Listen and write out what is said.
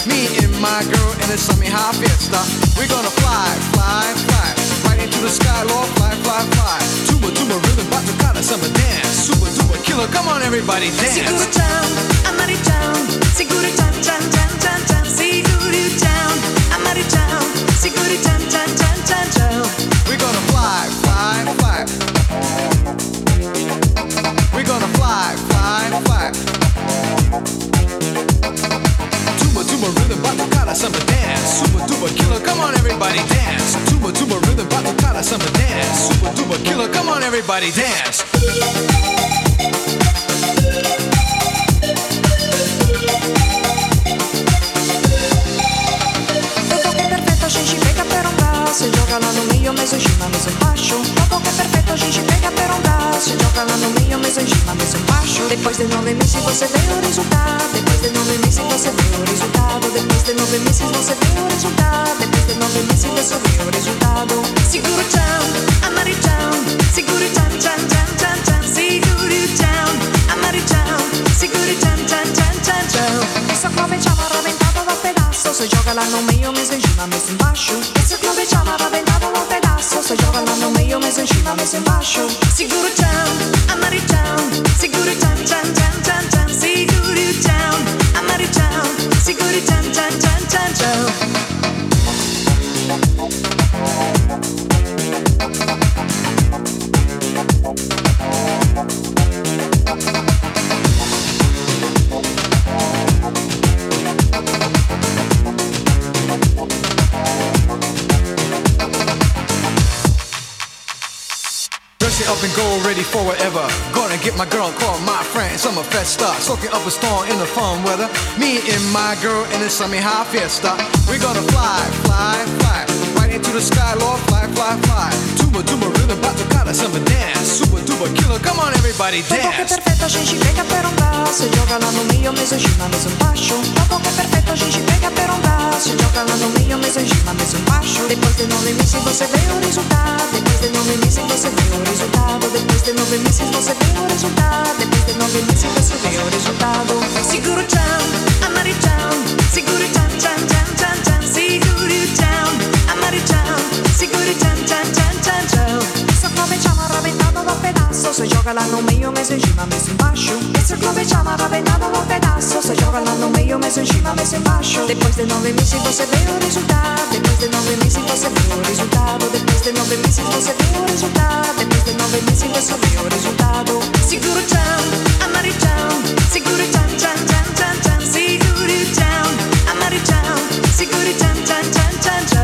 Me and my girl in the Summer High Fiesta. We're gonna fly, fly, fly, right into the sky, Lord, fly, fly, fly. Tuba, tuba, rhythm, batucada, summer dance. Super, duper, killer, come on everybody, dance. Segura o chão, amare o chão, segura o chão, chão, chão, chão, chão. Segura o chão, amare o chão, segura o chão, chão, chão, chão, chão. We're gonna fly, fly, fly. We're gonna fly, fly, fly. Tuba, tuba, rhythm, batucada, summer dance. Super, duper, killer, come on everybody, dance. Tuba, tuba, rhythm, batucada, summer dance. Super, duper, killer, come on everybody, dance. Se gioca lá no meio, mezzo in cima, mezzo in baixo. Dopo che è perfetto a gente pega per andar. Se gioca lá no meio, mezzo in cima, mezzo in baixo. Depois de 9 meses você vê o resultado. Depois de 9 meses você vê o resultado. Depois de 9 meses você vê o resultado. Depois de 9 meses você vê o resultado. Segura o chão, amare o chão. Segura o chão, chão, chão, chão, chão. Segura o chão, amare o chão. Segura o chão, chão, chão, chão, chão. Essa clube chama arrebentado da pedaço. Se gioca lá no meio, mezzo in cima, mezzo in baixo. Essa clube chama arrebentado da pedaço. Se gioca lá no meio, mezzo in cima, mezzo in baixo. Segura o chão, amare o chão. Segura o chão, chão, chão, chão, chão. Segura o chão, amare o chão. Segura o chão, chão, chão, chão, chão. Up and go ready for whatever. Gonna get my girl and call my friend. Summer festa, soaking up a storm in the fun weather. Me and my girl in the Summer High Fiesta. We're gonna fly, fly, fly, right into the sky, Lord, fly, fly, fly. Tuba, tuba, rhythm, batucada, summer dance. Super, duper, killer, come on everybody, dance. Dopo che è perfetto a gente pega per andar. Se gioca lá no meio, mezzo in cima, mezzo in baixo. Dopo che è perfetto a gente pega per andar. Se gioca lá no meio, mezzo in cima, mezzo in baixo. Depois de 9 meses você vê o resultado. Depois de 9 meses você vê o resultado. Depois de 9 meses você vê o resultado. Depois de 9 meses você vê o resultado. Segura o chão, amare o chão. Segura o chão, chão, chão, chão, chão. Segura o chão, amare o chão. Segura o chão, chão, chão, chão, chão. Essa clube chama arrebentado da pedaço. Se joga lá no meio, mezzo in cima, mezzo in baixo. Essa clube chama arrebentado da pedaço. Se joga lá no meio, mezzo in cima, mezzo in baixo. Depois de 9 meses você vê o resultado. Depois de 9 meses você vê o resultado. Depois de 9 meses você vê o resultado. Depois de 9 meses você vê o resultado. Segura o chão, amare o chão. Segura o chão, chão, chão, chão, chão. Segura o chão, amare o chão. Segura o chão, chão, chão, chão, chão.